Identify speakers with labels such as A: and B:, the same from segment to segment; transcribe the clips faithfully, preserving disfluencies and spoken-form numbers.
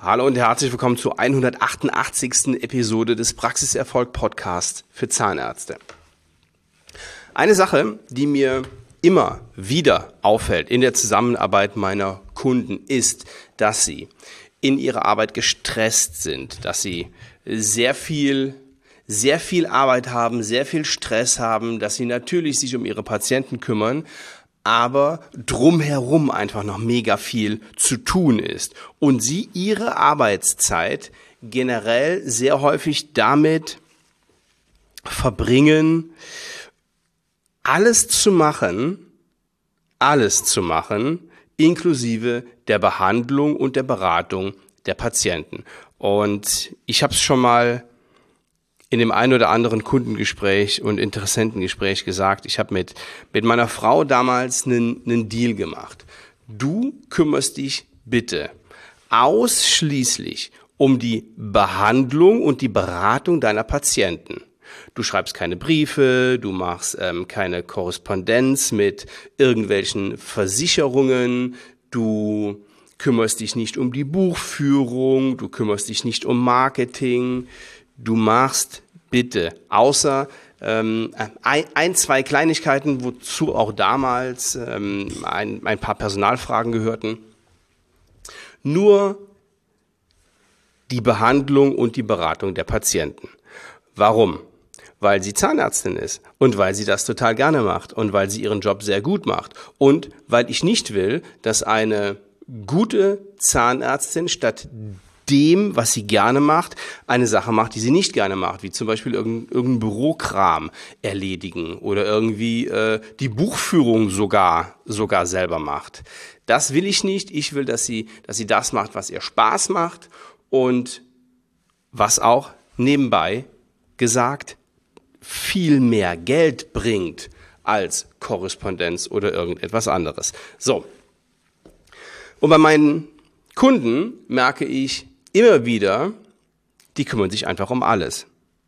A: Hallo und herzlich willkommen zur hundertachtundachtzigsten Episode des Praxiserfolg Podcasts für Zahnärzte. Eine Sache, die mir immer wieder auffällt in der Zusammenarbeit meiner Kunden, ist, dass sie in ihrer Arbeit gestresst sind, dass sie sehr viel, sehr viel Arbeit haben, sehr viel Stress haben, dass sie natürlich sich um ihre Patienten kümmern, aber drumherum einfach noch mega viel zu tun ist und sie ihre Arbeitszeit generell sehr häufig damit verbringen, alles zu machen, alles zu machen, inklusive der Behandlung und der Beratung der Patienten. Und ich habe es schon mal in dem einen oder anderen Kundengespräch und Interessentengespräch gesagt, ich habe mit mit meiner Frau damals einen, einen Deal gemacht. Du kümmerst dich bitte ausschließlich um die Behandlung und die Beratung deiner Patienten. Du schreibst keine Briefe, du machst ähm, keine Korrespondenz mit irgendwelchen Versicherungen, du kümmerst dich nicht um die Buchführung, du kümmerst dich nicht um Marketing. Du machst bitte, außer ähm, ein, ein, zwei Kleinigkeiten, wozu auch damals ähm, ein, ein paar Personalfragen gehörten, nur die Behandlung und die Beratung der Patienten. Warum? Weil sie Zahnärztin ist und weil sie das total gerne macht und weil sie ihren Job sehr gut macht und weil ich nicht will, dass eine gute Zahnärztin statt dem, was sie gerne macht, eine Sache macht, die sie nicht gerne macht, wie zum Beispiel irgendein, irgendein Bürokram erledigen oder irgendwie äh, die Buchführung sogar sogar selber macht. Das will ich nicht. Ich will, dass sie, dass sie das macht, was ihr Spaß macht und was auch nebenbei gesagt viel mehr Geld bringt als Korrespondenz oder irgendetwas anderes. So. Und bei meinen Kunden merke ich immer wieder, die kümmern sich einfach um alles.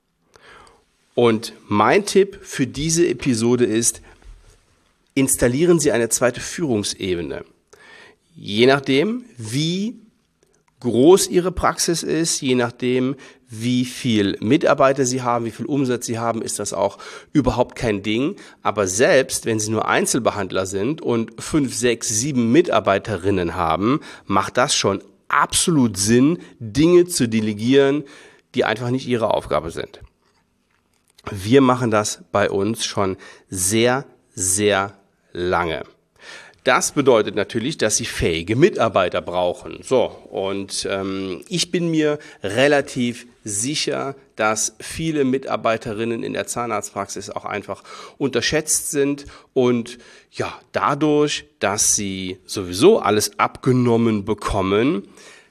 A: Und mein Tipp für diese Episode ist, installieren Sie eine zweite Führungsebene. Je nachdem, wie groß Ihre Praxis ist, je nachdem, wie viel Mitarbeiter Sie haben, wie viel Umsatz Sie haben, ist das auch überhaupt kein Ding. Aber selbst wenn Sie nur Einzelbehandler sind und fünf, sechs, sieben Mitarbeiterinnen haben, macht das schon absolut Sinn, Dinge zu delegieren, die einfach nicht Ihre Aufgabe sind. Wir machen das bei uns schon sehr, sehr lange. Das bedeutet natürlich, dass Sie fähige Mitarbeiter brauchen. So, und ähm, ich bin mir relativ sicher, dass viele Mitarbeiterinnen in der Zahnarztpraxis auch einfach unterschätzt sind und ja, dadurch, dass sie sowieso alles abgenommen bekommen,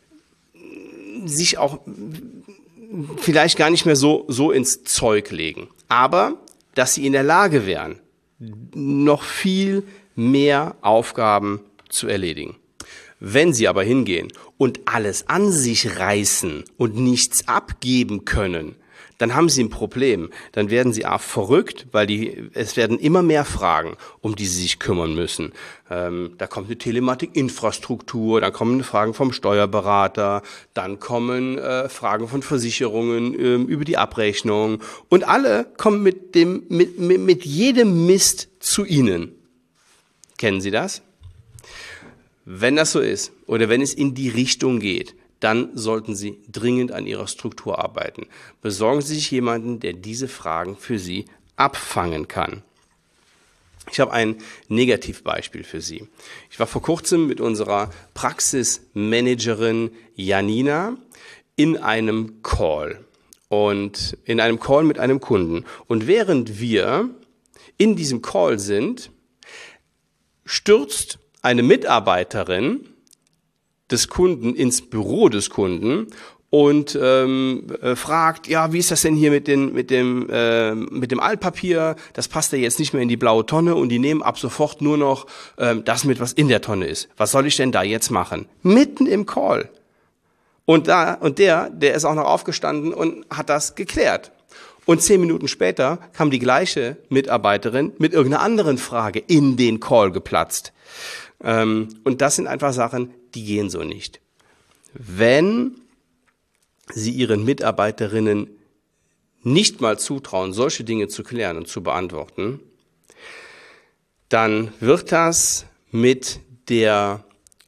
A: sich auch vielleicht gar nicht mehr so, so ins Zeug legen. Aber, dass sie in der Lage wären, noch viel mehr Aufgaben zu erledigen. Wenn sie aber hingehen und alles an sich reißen und nichts abgeben können, dann haben sie ein Problem. Dann werden sie auch verrückt, weil die, es werden immer mehr Fragen, um die sie sich kümmern müssen. Ähm, da kommt eine Telematikinfrastruktur, dann kommen Fragen vom Steuerberater, dann kommen äh, Fragen von Versicherungen äh, über die Abrechnung und alle kommen mit dem, mit, mit, mit jedem Mist zu Ihnen. Kennen Sie das? Wenn das so ist oder wenn es in die Richtung geht, dann sollten Sie dringend an Ihrer Struktur arbeiten. Besorgen Sie sich jemanden, der diese Fragen für Sie abfangen kann. Ich habe ein Negativbeispiel für Sie. Ich war vor kurzem mit unserer Praxismanagerin Janina in einem Call und in einem Call mit einem Kunden. Und während wir in diesem Call sind, stürzt eine Mitarbeiterin des Kunden ins Büro des Kunden und ähm, äh, fragt, ja, wie ist das denn hier mit, den, mit, dem, äh, mit dem Altpapier? Das passt ja jetzt nicht mehr in die blaue Tonne und die nehmen ab sofort nur noch ähm, das mit, was in der Tonne ist. Was soll ich denn da jetzt machen? Mitten im Call. Und da und der, der ist auch noch aufgestanden und hat das geklärt. Und zehn Minuten später kam die gleiche Mitarbeiterin mit irgendeiner anderen Frage in den Call geplatzt. Ähm, und das sind einfach Sachen, die gehen so nicht. wenn Sie Ihren Mitarbeiterinnen nicht mal zutrauen, solche Dinge zu klären und zu beantworten, dann wird das mit der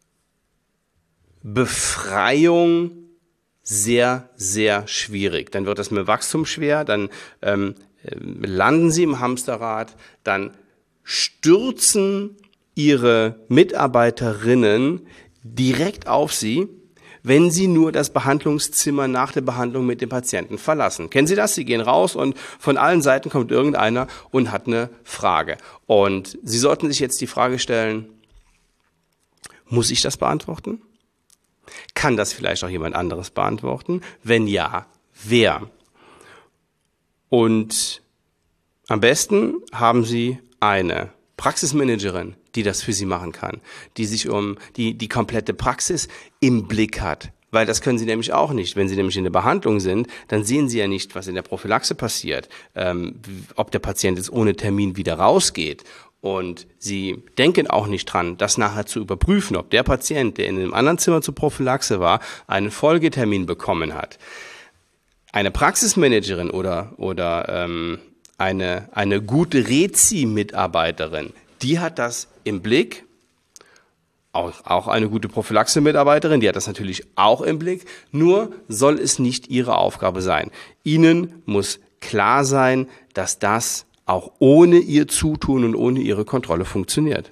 A: Befreiung sehr, sehr schwierig. Dann wird das mit Wachstum schwer, dann ähm, landen Sie im Hamsterrad, dann stürzen Ihre Mitarbeiterinnen direkt auf Sie, wenn Sie nur das Behandlungszimmer nach der Behandlung mit dem Patienten verlassen. Kennen Sie das? Sie gehen raus und von allen Seiten kommt irgendeiner und hat eine Frage. Und Sie sollten sich jetzt die Frage stellen, muss ich das beantworten? Kann das vielleicht auch jemand anderes beantworten? Wenn ja, wer? Und am besten haben Sie eine Praxismanagerin, die das für Sie machen kann, die sich um die, die komplette Praxis im Blick hat. Weil das können Sie nämlich auch nicht. Wenn Sie nämlich in der Behandlung sind, dann sehen Sie ja nicht, was in der Prophylaxe passiert, ähm, ob der Patient jetzt ohne Termin wieder rausgeht. Und Sie denken auch nicht dran, das nachher zu überprüfen, ob der Patient, der in einem anderen Zimmer zur Prophylaxe war, einen Folgetermin bekommen hat. Eine Praxismanagerin oder, oder ähm, eine, eine gute Rezi-Mitarbeiterin, die hat das im Blick. Auch, auch eine gute Prophylaxe-Mitarbeiterin, die hat das natürlich auch im Blick. Nur soll es nicht ihre Aufgabe sein. Ihnen muss klar sein, dass das auch ohne ihr Zutun und ohne ihre Kontrolle funktioniert.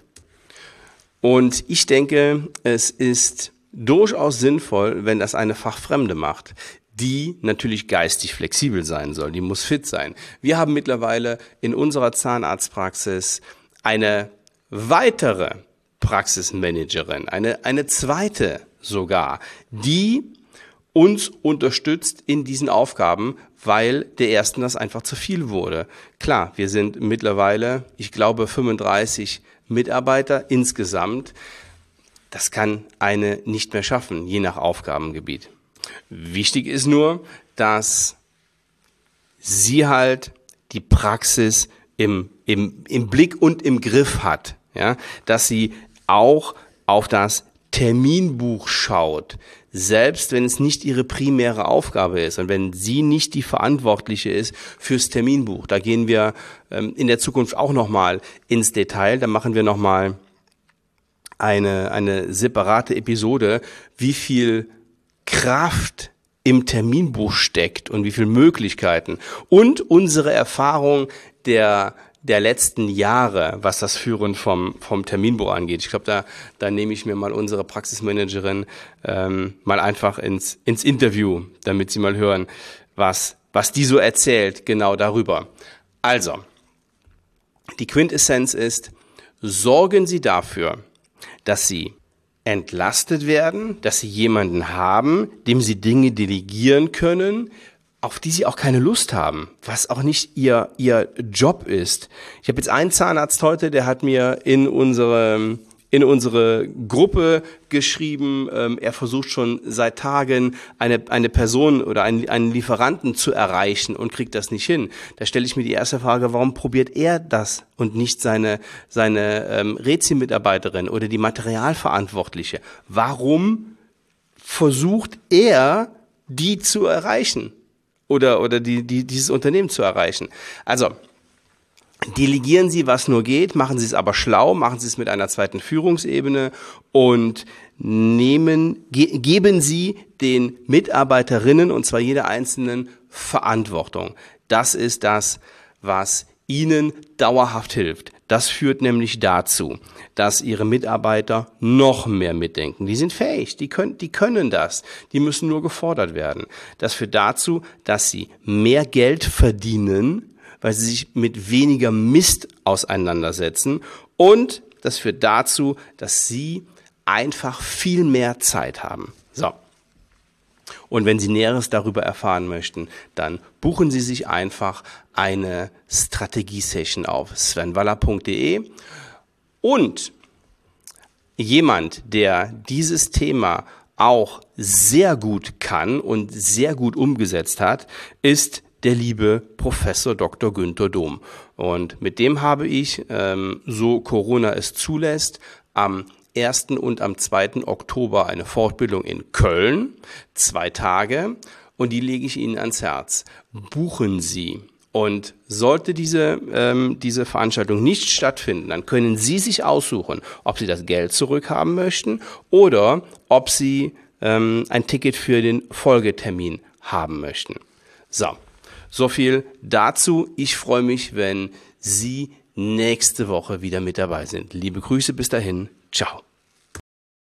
A: Und ich denke, es ist durchaus sinnvoll, wenn das eine Fachfremde macht, die natürlich geistig flexibel sein soll, die muss fit sein. Wir haben mittlerweile in unserer Zahnarztpraxis eine weitere Praxismanagerin, eine, eine zweite sogar, die uns unterstützt in diesen Aufgaben, weil der ersten das einfach zu viel wurde. Klar, wir sind mittlerweile, ich glaube, fünfunddreißig Mitarbeiter insgesamt. Das kann eine nicht mehr schaffen, je nach Aufgabengebiet. Wichtig ist nur, dass sie halt die Praxis im, im, im Blick und im Griff hat, ja, dass sie auch auf das Terminbuch schaut, selbst wenn es nicht ihre primäre Aufgabe ist und wenn sie nicht die Verantwortliche ist fürs Terminbuch. Da gehen wir ähm, in der Zukunft auch nochmal ins Detail, da machen wir nochmal eine, eine separate Episode, wie viel Kraft im Terminbuch steckt und wie viele Möglichkeiten und unsere Erfahrung der der letzten Jahre, was das Führen vom vom Terminbuch angeht. Ich glaube, da da nehme ich mir mal unsere Praxismanagerin ähm, mal einfach ins ins Interview, damit Sie mal hören, was was die so erzählt genau darüber. Also, die Quintessenz ist: Sorgen Sie dafür, dass Sie entlastet werden, dass Sie jemanden haben, dem Sie Dinge delegieren können, auf die Sie auch keine Lust haben, was auch nicht Ihr Ihr Job ist. Ich habe jetzt einen Zahnarzt heute, der hat mir in unsere in unsere Gruppe geschrieben, ähm, er versucht schon seit Tagen eine eine Person oder einen, einen Lieferanten zu erreichen und kriegt das nicht hin. Da stelle ich mir die erste Frage: Warum probiert er das und nicht seine seine ähm, Rezi-Mitarbeiterin oder die Materialverantwortliche? Warum versucht er, die zu erreichen? Oder, oder die, die, dieses Unternehmen zu erreichen. Also, delegieren Sie, was nur geht, machen Sie es aber schlau, machen Sie es mit einer zweiten Führungsebene und nehmen, ge, geben Sie den Mitarbeiterinnen, und zwar jeder einzelnen, Verantwortung. Das ist das, was Ihnen dauerhaft hilft. Das führt nämlich dazu, dass Ihre Mitarbeiter noch mehr mitdenken. Die sind fähig, die können, die können das, die müssen nur gefordert werden. Das führt dazu, dass sie mehr Geld verdienen, weil sie sich mit weniger Mist auseinandersetzen, und das führt dazu, dass sie einfach viel mehr Zeit haben. So. Und wenn Sie Näheres darüber erfahren möchten, dann buchen Sie sich einfach eine Strategie-Session auf sven waller punkt de. Und jemand, der dieses Thema auch sehr gut kann und sehr gut umgesetzt hat, ist der liebe Professor Doktor Günther Dom. Und mit dem habe ich, ähm, so Corona es zulässt, am ersten und am zweiten Oktober eine Fortbildung in Köln, zwei Tage, und die lege ich Ihnen ans Herz. Buchen Sie. Und sollte diese, ähm, diese Veranstaltung nicht stattfinden, dann können Sie sich aussuchen, ob Sie das Geld zurückhaben möchten oder ob Sie ähm, ein Ticket für den Folgetermin haben möchten. So, so viel dazu. Ich freue mich, wenn Sie nächste Woche wieder mit dabei sind. Liebe Grüße, bis dahin. Ciao.